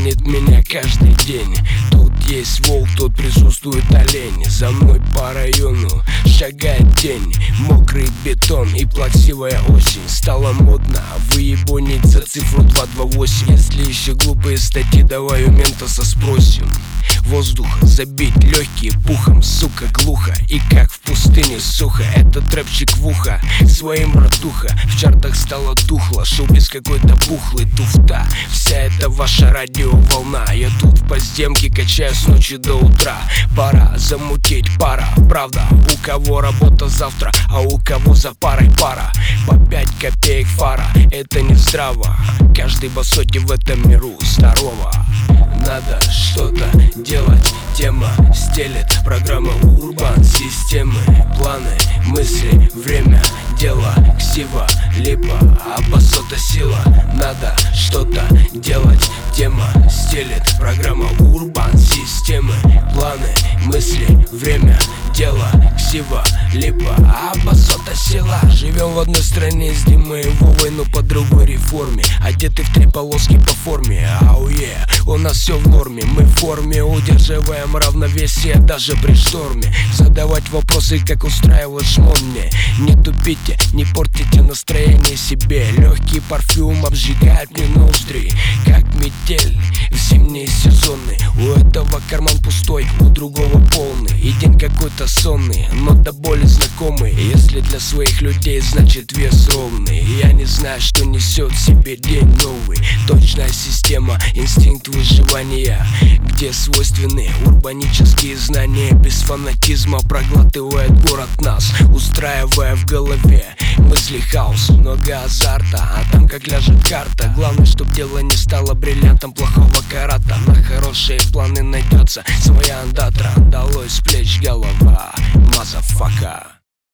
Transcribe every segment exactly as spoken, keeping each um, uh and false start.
манит меня каждый день. Тут есть волк, тут присутствует олень. За мной по району шагает тень. Мокрый бетон и плаксивая осень. Стало модно выебонить за цифру два два восемь. Если еще глупые статьи, давай у ментоса спросим. Воздух забить легкие пухом, сука, глухо. И как в пустыне сухо, этот рэпчик в ухо своим братуха. В чартах стало тухло, шоу без какой-то пухлый туфта. Вся эта ваша радиоволна. Я тут в подземке качаю с ночи до утра. Пора замутить, пара, правда. У кого работа завтра, а у кого за парой пара. По пять копеек фара, это не здраво. Каждый басоти в этом миру здорово. Надо что-то делать, тема стелет. Программа урбан системы. Планы, мысли, время, дело, ксива, липа, а басота сила. Надо что-то делать, тема стелет. Программа урбан системы. Планы, мысли, время, дело, ксива, липа, а басота сила. Живем в одной стране с Димой и Вовой, но по другой реформе. Одеты в три полоски по форме. Ауе, у нас все в норме, мы в форме. Удерживаем равновесие даже при шторме. Задавать вопросы, как устраивать шмон мне. Не тупите, не портите настроение себе. Легкий парфюм обжигает мне ноздри, как метель в зимние сезоны. У этого карман пустой, у другого полный. И день какой-то сонный, но до боли знакомый. Если для своих людей, значит вес ровный. Я не знаю, что несет в себе день новый. Точная система, инстинкт выживания, где свойственны урбанические знания. Без фанатизма проглатывает город нас, устраивая в голове мысли хаос. Много азарта, а там как ляжет карта. Главное, чтоб дело не стало бриллиантом плохого карата. На хорошие планы найдется своя андатра. Долой с плеч голова, мазафака.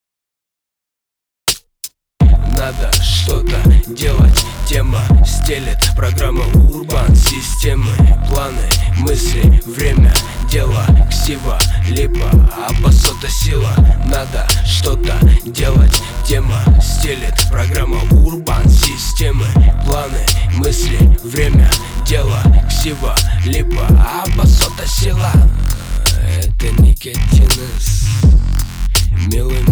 Надо что-то делать, тема стелет. Программа урбан системы. Планы, мысли, время, дело, ксива, липа, а басота сила. Надо что-то делать, тема стелет. Программа урбан системы. Планы, мысли, время, дело, ксива, липа, а басота сила. Это Никотинес, милый